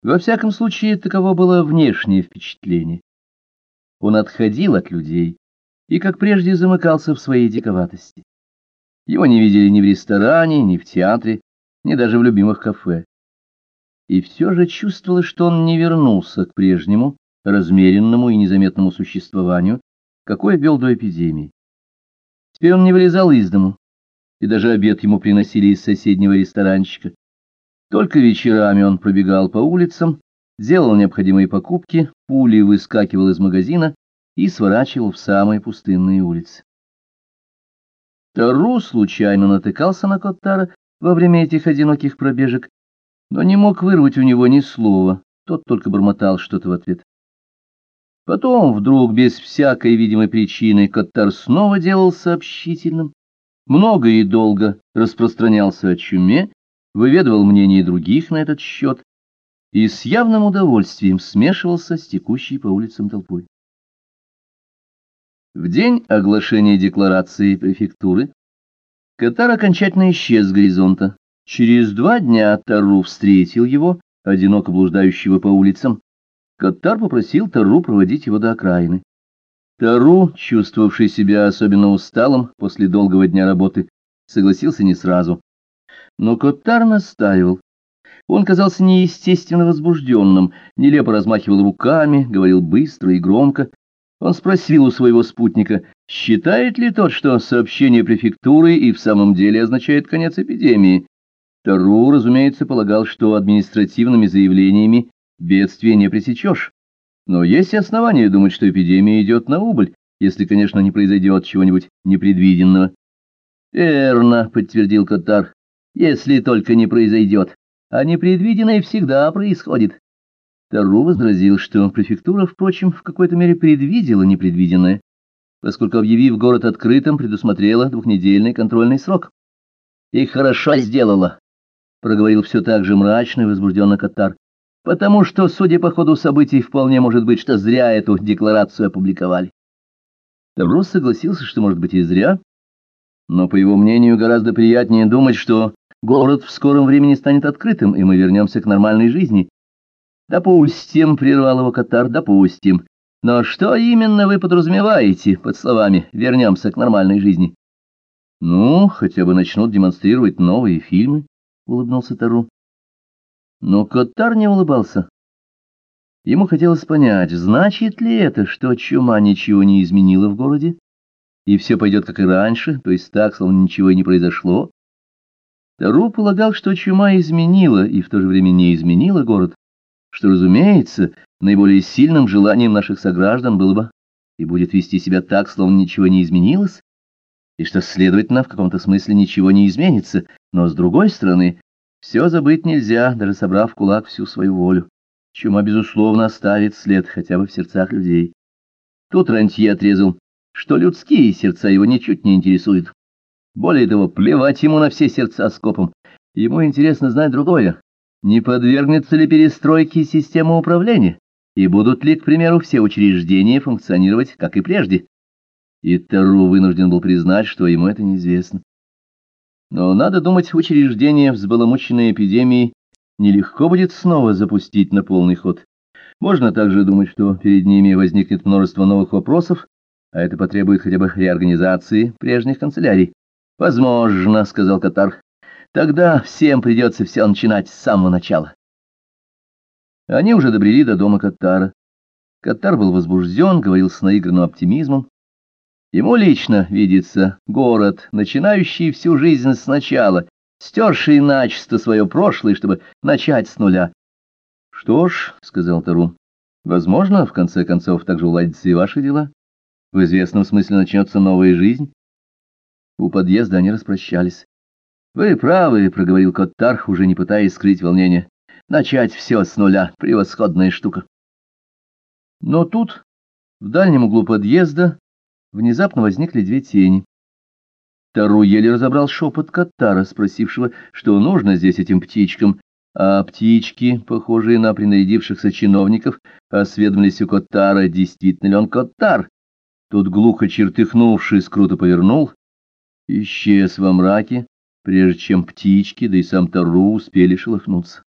Во всяком случае, таково было внешнее впечатление. Он отходил от людей и, как прежде, замыкался в своей диковатости. Его не видели ни в ресторане, ни в театре, ни даже в любимых кафе. И все же чувствовалось, что он не вернулся к прежнему, размеренному и незаметному существованию, какое вел до эпидемии. Теперь он не вылезал из дому, и даже обед ему приносили из соседнего ресторанчика. Только вечерами он пробегал по улицам, делал необходимые покупки, пулей выскакивал из магазина и сворачивал в самые пустынные улицы. Тару случайно натыкался на Коттара во время этих одиноких пробежек, но не мог вырвать у него ни слова, тот только бормотал что-то в ответ. Потом, вдруг, без всякой видимой причины, Коттар снова делался общительным, много и долго распространялся о чуме, выведывал мнение других на этот счет и с явным удовольствием смешивался с текущей по улицам толпой. В день оглашения декларации префектуры Коттар окончательно исчез с горизонта. Через 2 дня Тару встретил его, одиноко блуждающего по улицам. Коттар попросил Тару проводить его до окраины. Тару, чувствовавший себя особенно усталым после долгого дня работы, согласился не сразу. Но Коттар настаивал. Он казался неестественно возбужденным, нелепо размахивал руками, говорил быстро и громко. Он спросил у своего спутника, считает ли тот, что сообщение префектуры и в самом деле означает конец эпидемии. Тару, разумеется, полагал, что административными заявлениями бедствие не пресечешь. Но есть основания думать, что эпидемия идет на убыль, если, конечно, не произойдет чего-нибудь непредвиденного. «Верно», — подтвердил Коттар, — «если только не произойдет. А непредвиденное всегда происходит». Тару возразил, что префектура, впрочем, в какой-то мере предвидела непредвиденное, поскольку, объявив город открытым, предусмотрела 2-недельный контрольный срок. «И хорошо сделала», — проговорил все так же мрачно и возбужденно Коттар, «потому что, судя по ходу событий, вполне может быть, что зря эту декларацию опубликовали». Тару согласился, что, может быть, и зря, но, по его мнению, гораздо приятнее думать, что город в скором времени станет открытым, и мы вернемся к нормальной жизни. «Допустим», — прервал его Коттар, — «допустим. Но что именно вы подразумеваете под словами «вернемся к нормальной жизни»?» «Ну, хотя бы начнут демонстрировать новые фильмы», — улыбнулся Тару. Но Коттар не улыбался. Ему хотелось понять, значит ли это, что чума ничего не изменила в городе, и все пойдет как и раньше, то есть так, словно ничего и не произошло. Тару полагал, что чума изменила и в то же время не изменила город, что, разумеется, наиболее сильным желанием наших сограждан было бы и будет вести себя так, словно ничего не изменилось, и что, следовательно, в каком-то смысле ничего не изменится, но, с другой стороны, все забыть нельзя, даже собрав в кулак всю свою волю. Чума, безусловно, оставит след хотя бы в сердцах людей. Тут Рантье отрезал, что людские сердца его ничуть не интересуют. Более того, плевать ему на все сердца скопом. Ему интересно знать другое. Не подвергнется ли перестройке система управления, и будут ли, к примеру, все учреждения функционировать, как и прежде? И Тару вынужден был признать, что ему это неизвестно. Но, надо думать, учреждения, взбаламученные эпидемией, нелегко будет снова запустить на полный ход. Можно также думать, что перед ними возникнет множество новых вопросов, а это потребует хотя бы реорганизации прежних канцелярий. «Возможно», — сказал Коттар. «Тогда всем придется все начинать с самого начала». Они уже добрели до дома Коттара. Коттар был возбужден, говорил с наигранным оптимизмом. Ему лично видится город, начинающий всю жизнь сначала, стерший начисто свое прошлое, чтобы начать с нуля. «Что ж», — сказал Тару, — «возможно, в конце концов, так же уладятся и ваши дела. В известном смысле начнется новая жизнь». У подъезда они распрощались. «Вы правы», — проговорил Коттар, уже не пытаясь скрыть волнение. «Начать все с нуля — превосходная штука». Но тут, в дальнем углу подъезда, внезапно возникли 2 тени. Тару еле разобрал шепот Коттара, спросившего, что нужно здесь этим птичкам, а птички, похожие на принарядившихся чиновников, осведомились у Коттара, действительно ли он Коттар. Тот, глухо чертыхнувшись, круто повернул, исчез во мраке, прежде чем птички, да и сам Тару успели шелохнуться.